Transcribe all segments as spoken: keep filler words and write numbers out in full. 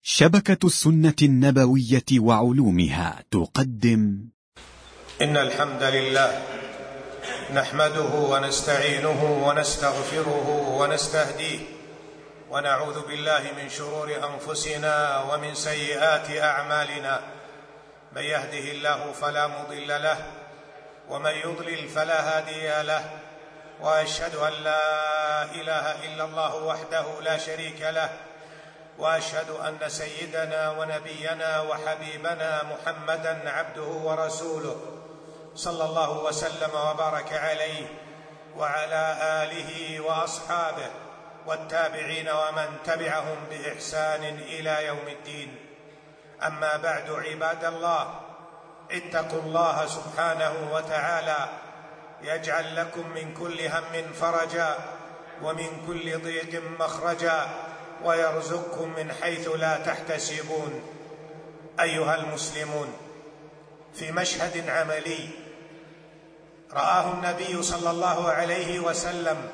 شبكة السنة النبوية وعلومها تقدم. إن الحمد لله نحمده ونستعينه ونستغفره ونستهديه، ونعوذ بالله من شرور أنفسنا ومن سيئات أعمالنا. من يهده الله فلا مضل له، ومن يضلل فلا هادي له، وأشهد أن لا إله إلا الله وحده لا شريك له، وأشهد أن سيدنا ونبينا وحبيبنا محمدًا عبده ورسوله، صلى الله وسلم وبارك عليه وعلى آله وأصحابه والتابعين ومن تبعهم بإحسان إلى يوم الدين. أما بعد، عباد الله، اتقوا الله سبحانه وتعالى يجعل لكم من كل هم فرجا ومن كل ضيق مخرجا ويرزقكم من حيث لا تحتسبون. أيها المسلمون، في مشهد عملي رآه النبي صلى الله عليه وسلم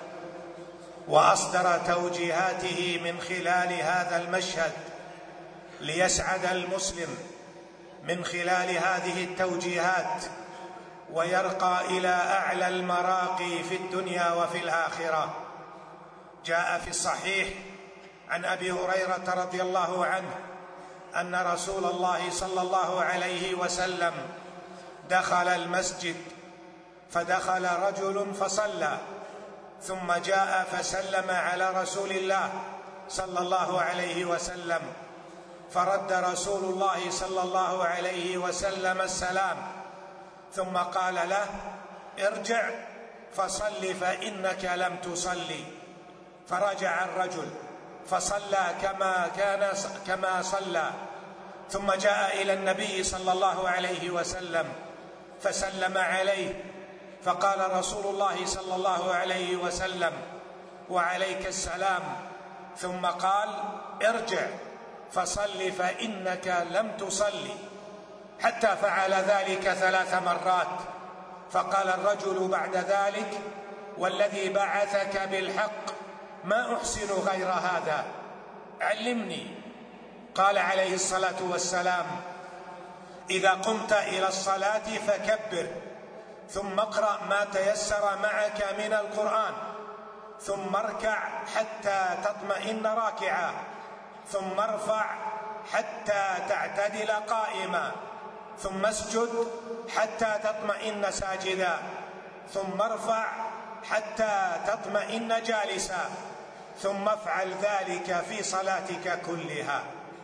وأصدر توجيهاته من خلال هذا المشهد ليسعد المسلم من خلال هذه التوجيهات ويرقى إلى أعلى المراقي في الدنيا وفي الآخرة. جاء في الصحيح عن أبي هريرة رضي الله عنه أن رسول الله صلى الله عليه وسلم دخل المسجد، فدخل رجل فصلى، ثم جاء فسلم على رسول الله صلى الله عليه وسلم، فرد رسول الله صلى الله عليه وسلم السلام، ثم قال له: ارجع فصل فإنك لم تصلي. فرجع الرجل فصلى كما كان كما صلى، ثم جاء إلى النبي صلى الله عليه وسلم فسلم عليه، فقال رسول الله صلى الله عليه وسلم: وعليك السلام. ثم قال: ارجع فصل فإنك لم تصلي، حتى فعل ذلك ثلاث مرات. فقال الرجل بعد ذلك: والذي بعثك بالحق ما أحسن غير هذا، علمني. قال عليه الصلاة والسلام: إذا قمت إلى الصلاة فكبر، ثم اقرأ ما تيسر معك من القرآن، ثم اركع حتى تطمئن راكعا، ثم ارفع حتى تعتدل قائما، ثم اسجد حتى تطمئن ساجدا، ثم ارفع حتى تطمئن جالسا، ثم افعل ذلك في صلاتك كلها.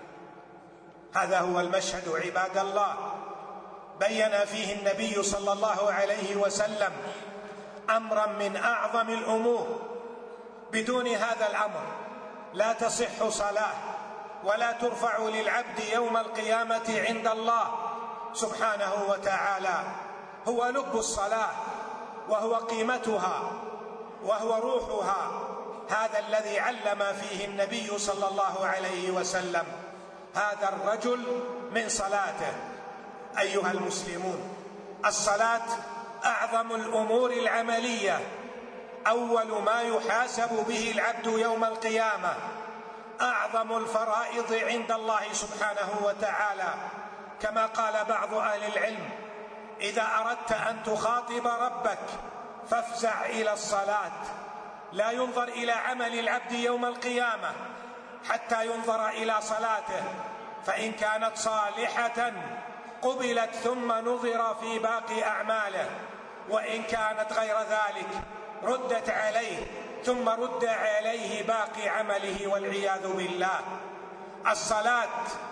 هذا هو المشهد عباد الله، بين فيه النبي صلى الله عليه وسلم أمرا من أعظم الأمور. بدون هذا الأمر لا تصح صلاة ولا ترفع للعبد يوم القيامة عند الله سبحانه وتعالى. هو لب الصلاة، وهو قيمتها، وهو روحها. هذا الذي علم فيه النبي صلى الله عليه وسلم هذا الرجل من صلاته. أيها المسلمون، الصلاة أعظم الأمور العملية، أول ما يحاسب به العبد يوم القيامة، أعظم الفرائض عند الله سبحانه وتعالى. كما قال بعض أهل العلم: إذا أردت أن تخاطب ربك فافزع إلى الصلاة. لا ينظر إلى عمل العبد يوم القيامة حتى ينظر إلى صلاته، فإن كانت صالحة قبلت ثم نظر في باقي أعماله، وإن كانت غير ذلك ردت عليه ثم رد عليه باقي عمله والعياذ بالله. الصلاة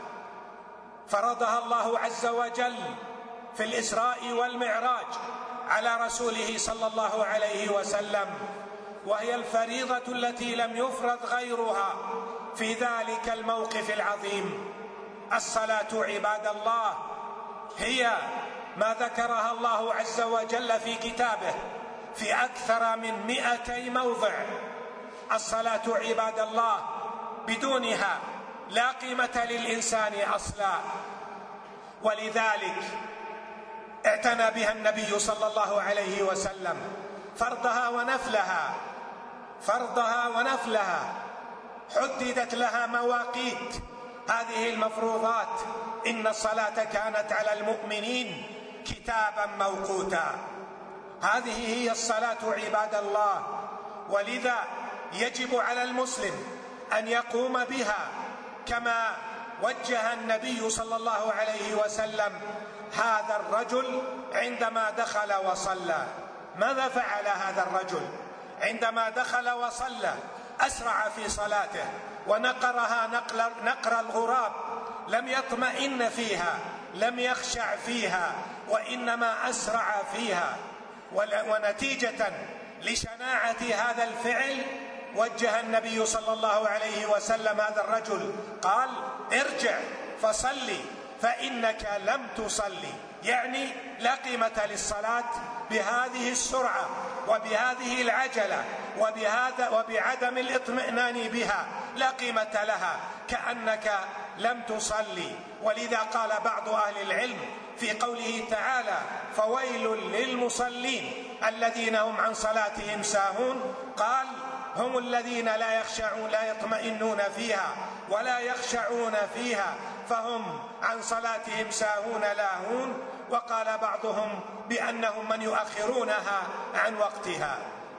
فرضها الله عز وجل في الإسراء والمعراج على رسوله صلى الله عليه وسلم، وهي الفريضة التي لم يفرض غيرها في ذلك الموقف العظيم. الصلاة عباد الله هي ما ذكرها الله عز وجل في كتابه في أكثر من مئتي موضع. الصلاة عباد الله بدونها لا قيمة للإنسان أصلا، ولذلك اعتنى بها النبي صلى الله عليه وسلم، فرضها ونفلها فرضها ونفلها حددت لها مواقيت هذه المفروضات: إن الصلاة كانت على المؤمنين كتابا موقوتا. هذه هي الصلاة عباد الله، ولذا يجب على المسلم أن يقوم بها كما وجه النبي صلى الله عليه وسلم هذا الرجل عندما دخل وصلى. ماذا فعل هذا الرجل عندما دخل وصلى؟ أسرع في صلاته ونقرها نقر, نقر الغراب، لم يطمئن فيها، لم يخشع فيها، وإنما أسرع فيها. ونتيجة لشناعة هذا الفعل وجه النبي صلى الله عليه وسلم هذا الرجل، قال: ارجع فصلي فإنك لم تصلي. يعني لا قيمة للصلاة بهذه السرعة وبهذه العجلة وبهذا وبعدم الاطمئنان بها، لا قيمة لها، كأنك لم تصلي. ولذا قال بعض أهل العلم في قوله تعالى: فويل للمصلين الذين هم عن صلاتهم ساهون، قال: هم الذين لا يخشعون لا يطمئنون فيها ولا يخشعون فيها فهم عن صلاتهم ساهون لاهون. وقال بعضهم بأنهم من يؤخرونها عن وقتها.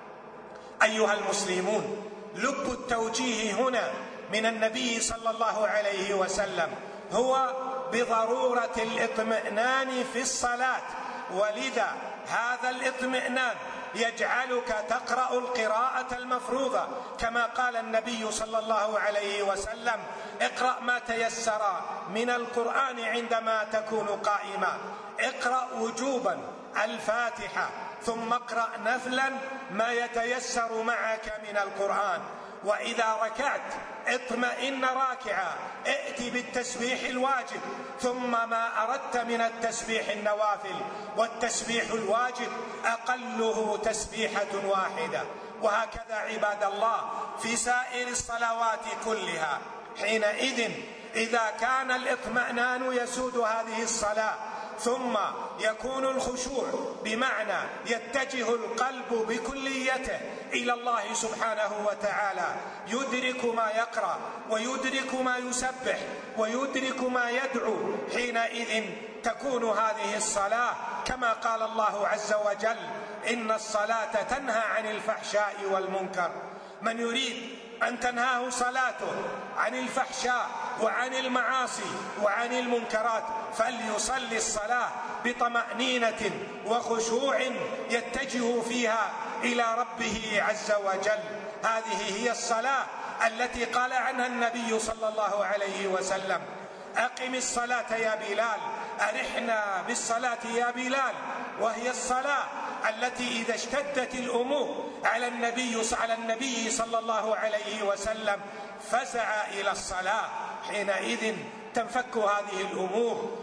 أيها المسلمون، لب التوجيه هنا من النبي صلى الله عليه وسلم هو بضرورة الاطمئنان في الصلاة، ولذا هذا الاطمئنان يجعلك تقرأ القراءة المفروضة كما قال النبي صلى الله عليه وسلم: اقرأ ما تيسر من القرآن عندما تكون قائما. اقرأ وجوبا الفاتحة، ثم اقرأ نفلا ما يتيسر معك من القرآن. وإذا ركعت اطمئن راكعا، ائت بالتسبيح الواجب، ثم ما أردت من التسبيح النوافل، والتسبيح الواجب أقله تسبيحة واحدة. وهكذا عباد الله في سائر الصلوات كلها. حينئذ إذا كان الاطمئنان يسود هذه الصلاة، ثم يكون الخشوع بمعنى يتجه القلب بكليته إلى الله سبحانه وتعالى، يدرك ما يقرأ ويدرك ما يسبح ويدرك ما يدعو، حينئذ تكون هذه الصلاة كما قال الله عز وجل: إن الصلاة تنهى عن الفحشاء والمنكر. من يريد أن تنهاه صلاته عن الفحشاء وعن المعاصي وعن المنكرات فليصلي الصلاة بطمأنينة وخشوع يتجه فيها إلى ربه عز وجل. هذه هي الصلاة التي قال عنها النبي صلى الله عليه وسلم: أقم الصلاة يا بلال، أرحنا بالصلاة يا بلال. وهي الصلاة التي إذا اشتدت الأمور على النبي على النبي صلى الله عليه وسلم فزع إلى الصلاة، حينئذ تنفك هذه الأمور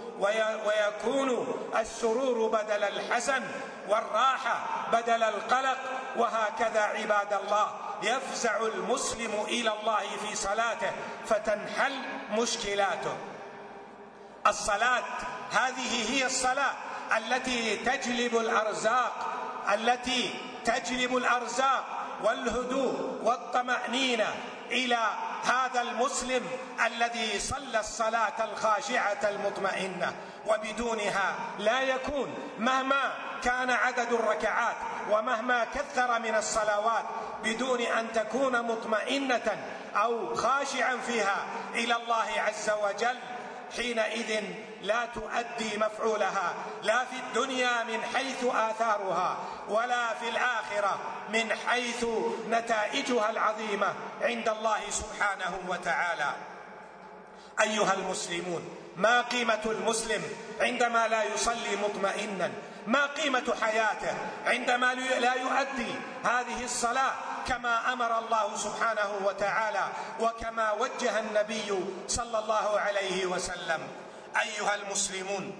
ويكون السرور بدل الحزن والراحة بدل القلق. وهكذا عباد الله يفزع المسلم إلى الله في صلاته فتنحل مشكلاته. الصلاة هذه هي الصلاة التي تجلب الأرزاق التي تجلب الأرزاق والهدوء والطمأنينة إلى هذا المسلم الذي صلى الصلاة الخاشعة المطمئنة. وبدونها لا يكون، مهما كان عدد الركعات ومهما كثر من الصلوات، بدون أن تكون مطمئنة أو خاشعا فيها إلى الله عز وجل، حينئذ لا تؤدي مفعولها، لا في الدنيا من حيث آثارها ولا في الآخرة من حيث نتائجها العظيمة عند الله سبحانه وتعالى. أيها المسلمون، ما قيمة المسلم عندما لا يصلي مطمئنا؟ ما قيمة حياته عندما لا يؤدي هذه الصلاة كما أمر الله سبحانه وتعالى وكما وجه النبي صلى الله عليه وسلم؟ أيها المسلمون،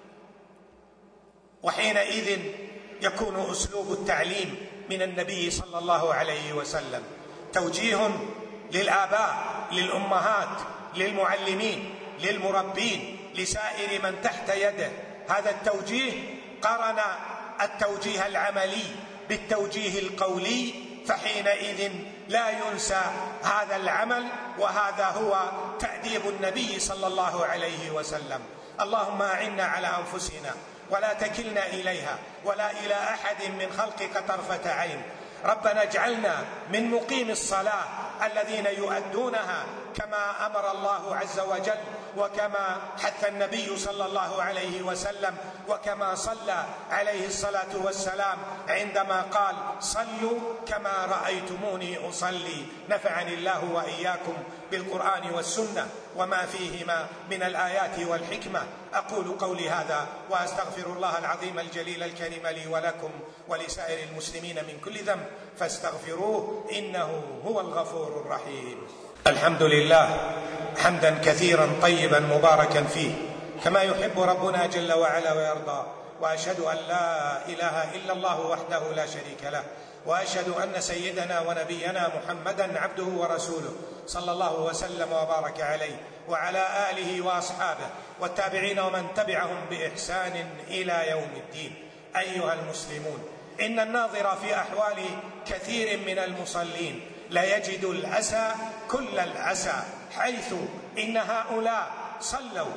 وحينئذ يكون أسلوب التعليم من النبي صلى الله عليه وسلم توجيه للآباء، للأمهات، للمعلمين، للمربين، لسائر من تحت يده. هذا التوجيه قرن التوجيه العملي بالتوجيه القولي فحينئذ لا ينسى هذا العمل، وهذا هو تأديب النبي صلى الله عليه وسلم. اللهم أعنا على أنفسنا ولا تكلنا إليها ولا إلى أحد من خلقك طرفة عين. ربنا اجعلنا من مقيم الصلاة الذين يؤدونها كما أمر الله عز وجل، وكما حث النبي صلى الله عليه وسلم، وكما صلى عليه الصلاة والسلام عندما قال: صلوا كما رأيتموني أصلي. نفعني الله وإياكم بالقرآن والسنة وما فيهما من الآيات والحكمة. أقول قولي هذا وأستغفر الله العظيم الجليل الكريم لي ولكم ولسائر المسلمين من كل ذنب فاستغفروه إنه هو الغفور الرحيم. الحمد لله حمدا كثيرا طيبا مباركا فيه كما يحب ربنا جل وعلا ويرضى، وأشهد أن لا إله إلا الله وحده لا شريك له، وأشهد أن سيدنا ونبينا محمدا عبده ورسوله صلى الله وسلم وبارك عليه وعلى آله وأصحابه والتابعين ومن تبعهم بإحسان إلى يوم الدين. أيها المسلمون، إن الناظر في أحوال كثير من المصلين ليجد الأسى كل الأسى، حيث إن هؤلاء صلوا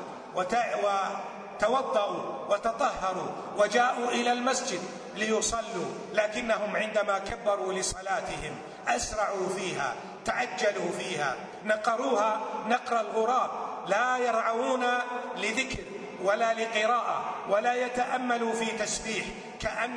وتوضأوا وتطهروا وجاءوا إلى المسجد ليصلوا، لكنهم عندما كبروا لصلاتهم أسرعوا فيها، تعجلوا فيها، نقروها نقر الغراب، لا يرعون لذكر ولا لقراءة ولا يتأملوا في تسبيح، كأن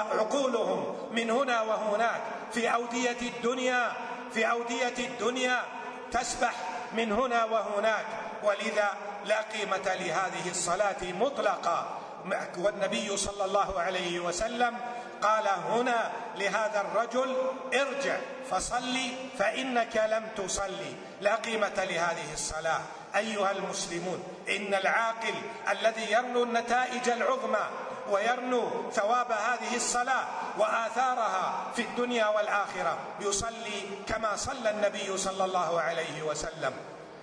وعقولهم من هنا وهناك في أودية الدنيا في أودية الدنيا تسبح من هنا وهناك، ولذا لا قيمة لهذه الصلاة مطلقا. والنبي صلى الله عليه وسلم قال هنا لهذا الرجل: ارجع فصلي فإنك لم تصلي. لا قيمة لهذه الصلاة. أيها المسلمون، إن العاقل الذي يرنو النتائج العظمى ويرنو ثواب هذه الصلاة وآثارها في الدنيا والآخرة يصلي كما صلى النبي صلى الله عليه وسلم.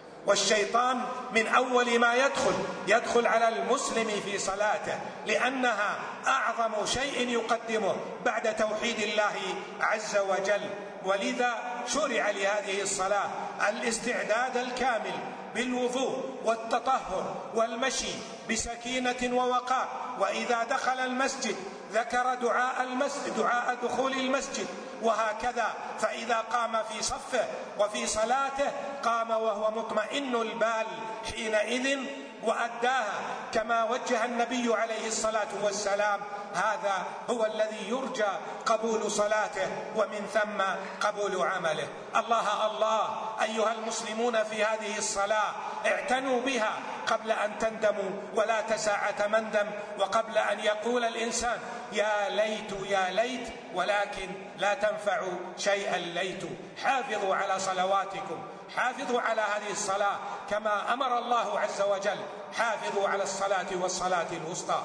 والشيطان من أول ما يدخل يدخل على المسلم في صلاته، لأنها أعظم شيء يقدمه بعد توحيد الله عز وجل. ولذا شرع لهذه الصلاة الاستعداد الكامل بالوضوء والتطهر والمشي بسكينة ووقار، وإذا دخل المسجد ذكر دعاء المسجد دعاء دخول المسجد، وهكذا فإذا قام في صفه وفي صلاته قام وهو مطمئن البال حينئذ وأداها كما وجه النبي عليه الصلاة والسلام. هذا هو الذي يرجى قبول صلاته ومن ثم قبول عمله. الله الله أيها المسلمون، في هذه الصلاة اعتنوا بها قبل أن تندموا ولا تساعة مندم، وقبل أن يقول الإنسان يا ليت يا ليت، ولكن لا تنفع شيئا ليت. حافظوا على صلواتكم، حافظوا على هذه الصلاة كما أمر الله عز وجل: حافظوا على الصلاة والصلاة الوسطى.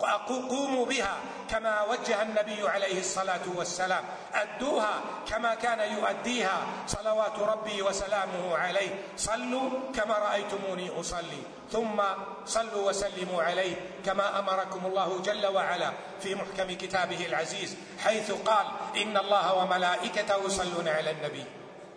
قوموا بها كما وجه النبي عليه الصلاة والسلام، أدوها كما كان يؤديها صلوات ربي وسلامه عليه. صلوا كما رأيتموني أصلي، ثم صلوا وسلموا عليه كما أمركم الله جل وعلا في محكم كتابه العزيز، حيث قال: إن الله وملائكته يصلون على النبي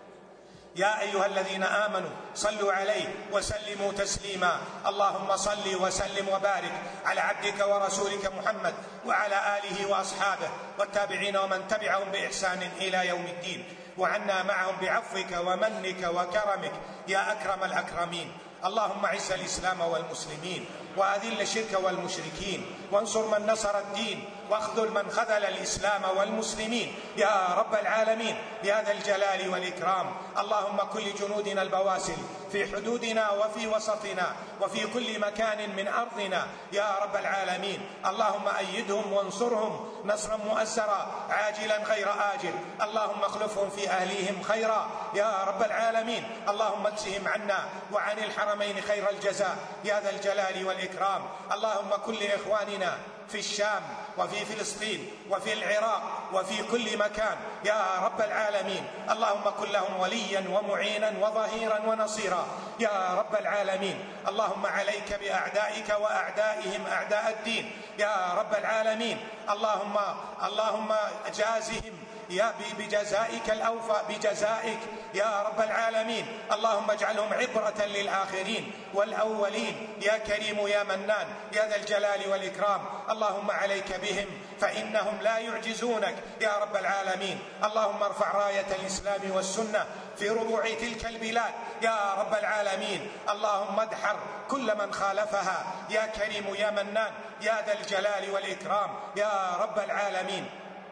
يا أيها الذين آمنوا صلوا عليه وسلموا تسليما. اللهم صل وسلم وبارك على عبدك ورسولك محمد وعلى آله وأصحابه والتابعين ومن تبعهم بإحسان إلى يوم الدين، وعنا معهم بعفوك ومنك وكرمك يا أكرم الأكرمين. اللهم اعز الإسلام والمسلمين وأذل الشرك والمشركين، وانصر من نصر الدين، واخذل من خذل الإسلام والمسلمين يا رب العالمين يا ذا الجلال والإكرام. اللهم كن لجنودنا البواسل في حدودنا وفي وسطنا وفي كل مكان من أرضنا يا رب العالمين. اللهم أيدهم وانصرهم نصرا مؤزرا عاجلا غير آجل. اللهم اخلفهم في أهليهم خيرا يا رب العالمين. اللهم اجزهم عنا وعن الحرمين خير الجزاء يا ذا الجلال والإكرام. اللهم كن لإخواننا في الشام وفي فلسطين وفي العراق وفي كل مكان يا رب العالمين. اللهم كن لهم وليا ومعينا وظهيرا ونصيرا يا رب العالمين. اللهم عليك بأعدائك وأعدائهم أعداء الدين يا رب العالمين. اللهم اللهم جازهم يا بجزائك الأوفى بجزائك يا رب العالمين. اللهم اجعلهم عبرة للآخرين والأولين يا كريم يا منان يا ذا الجلال والإكرام. اللهم عليك بهم فإنهم لا يعجزونك يا رب العالمين. اللهم ارفع راية الإسلام والسنة في ربوع تلك البلاد يا رب العالمين. اللهم ادحر كل من خالفها يا كريم يا منان يا ذا الجلال والإكرام يا رب العالمين.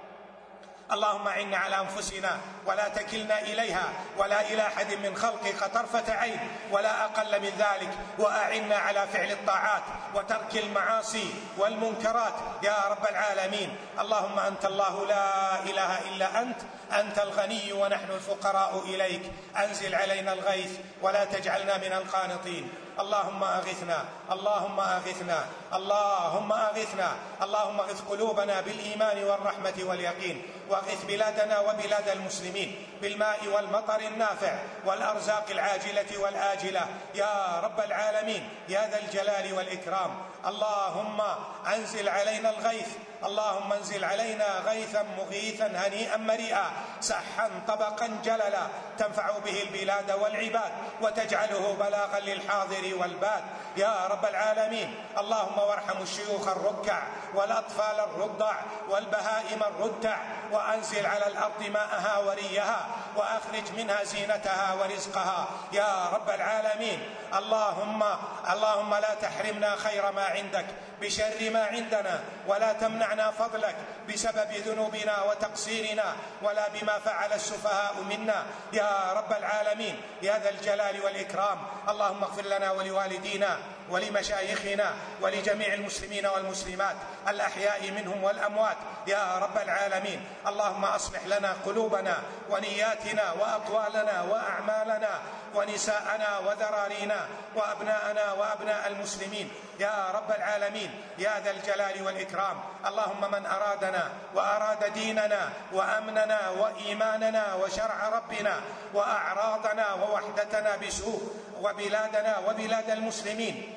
اللهم أعنا على أنفسنا ولا تكلنا إليها ولا إلى أحد من خلقك طرفة عين ولا أقل من ذلك، وأعنا على فعل الطاعات وترك المعاصي والمنكرات يا رب العالمين. اللهم أنت الله لا إله إلا أنت، أنت الغني ونحن الفقراء إليك. أنزل علينا الغيث ولا تجعلنا من القانطين. اللهم أغثنا اللهم أغثنا اللهم أغثنا اللهم اغث قلوبنا بالإيمان والرحمة واليقين، واغث بلادنا وبلاد المسلمين بالماء والمطر النافع والأرزاق العاجلة والآجلة يا رب العالمين يا ذا الجلال والإكرام. اللهم أنزل علينا الغيث، اللهم انزل علينا غيثا مغيثا هنيئا مريئا سحا طبقا جللا تنفع به البلاد والعباد وتجعله بلاغا للحاضر والباد يا رب العالمين. اللهم وارحم الشيوخ الركع والأطفال الرضع والبهائم الردع، وأنزل على الأرض ماءها وريها وأخرج منها زينتها ورزقها يا رب العالمين. اللهم اللهم لا تحرمنا خير ما عندك بشر ما عندنا، ولا تمنعنا فضلك بسبب ذنوبنا وتقصيرنا ولا بما فعل السفهاء منا يا رب العالمين يا ذا الجلال والإكرام. اللهم اغفر لنا ولوالدينا ولمشايخنا ولجميع المسلمين والمسلمات الأحياء منهم والأموات يا رب العالمين. اللهم أصلح لنا قلوبنا ونياتنا وأقوالنا وأعمالنا ونساءنا وذرارينا وأبناءنا وأبناء المسلمين يا رب العالمين يا ذا الجلال والإكرام. اللهم من أرادنا وأراد ديننا وأمننا وإيماننا وشرع ربنا وأعراضنا ووحدتنا بسوء وبلادنا وبلاد المسلمين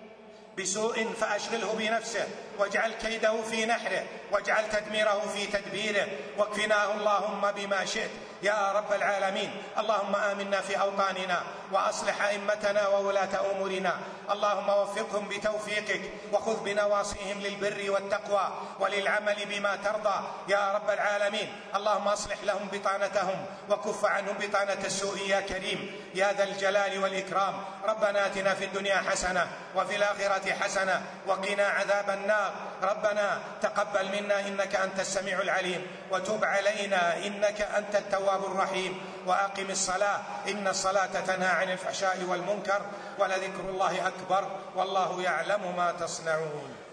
بسوء فأشغله بنفسه واجعل كيده في نحره واجعل تدميره في تدبيره، واكفناه اللهم بما شئت يا رب العالمين. اللهم آمنا في أوطاننا وأصلح أئمتنا وولاة أمورنا، اللهم وفقهم بتوفيقك وخذ بنواصيهم للبر والتقوى وللعمل بما ترضى يا رب العالمين. اللهم أصلح لهم بطانتهم وكف عنهم بطانة السوء يا كريم يا ذا الجلال والإكرام. ربنا آتنا في الدنيا حسنة وفي الآخرة حسنة وقنا عذاب النار. ربنا تقبل منا إنك أنت السميع العليم، وتب علينا إنك أنت التواب الرحيم، وأقم الصلاة إن الصلاة تنهى عن الفحشاء والمنكر، ولذكر الله أكبر والله يعلم ما تصنعون.